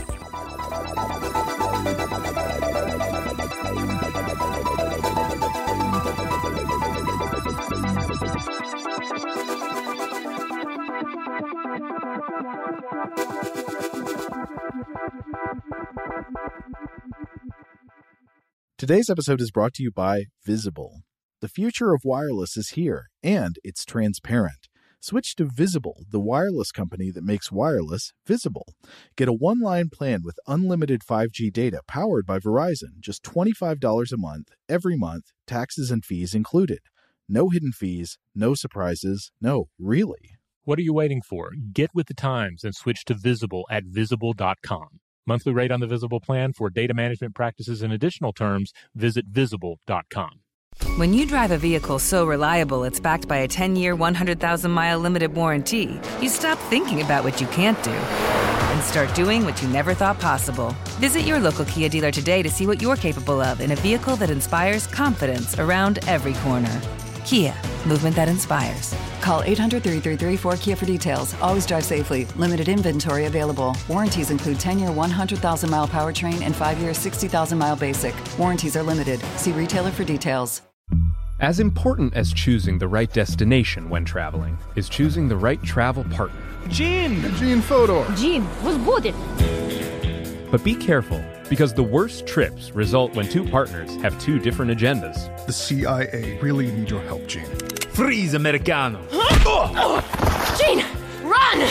Today's episode is brought to you by Visible. The future of wireless is here, and it's transparent. Switch to Visible, the wireless company that makes wireless visible. Get a one-line plan with unlimited five G data powered by Verizon, just twenty-five dollars a month, every month, taxes and fees included. No hidden fees, no surprises, no, really. What are you waiting for? Get with the times and switch to Visible at visible dot com. Monthly rate on the Visible plan. For data management practices and additional terms, visit visible dot com. When you drive a vehicle so reliable it's backed by a ten-year, one hundred thousand mile limited warranty, you stop thinking about what you can't do and start doing what you never thought possible. Visit your local Kia dealer today to see what you're capable of in a vehicle that inspires confidence around every corner. Kia, movement that inspires. Call eight hundred, three three three, four K I A for details. Always drive safely. Limited inventory available. Warranties include ten-year, one hundred thousand mile powertrain and five-year, sixty thousand mile basic. Warranties are limited. See retailer for details. As important as choosing the right destination when traveling is choosing the right travel partner. Gene! Gene Fodor! Gene, was good. But be careful, because the worst trips result when two partners have two different agendas. The C I A really need your help, Gene. Freeze, Americano! Gene, run!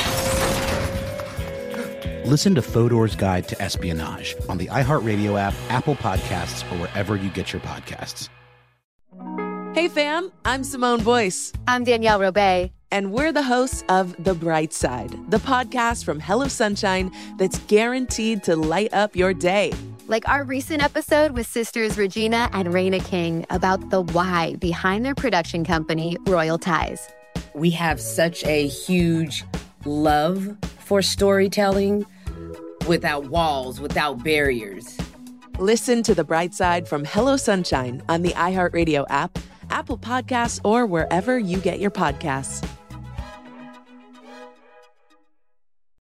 Listen to Fodor's Guide to Espionage on the iHeartRadio app, Apple Podcasts, or wherever you get your podcasts. Hey fam, I'm Simone Boyce. I'm Danielle Robay. And we're the hosts of The Bright Side, the podcast from Hello Sunshine that's guaranteed to light up your day. Like our recent episode with sisters Regina and Raina King about the why behind their production company, Royal Ties. We have such a huge love for storytelling without walls, without barriers. Listen to The Bright Side from Hello Sunshine on the iHeartRadio app, Apple Podcasts, or wherever you get your podcasts.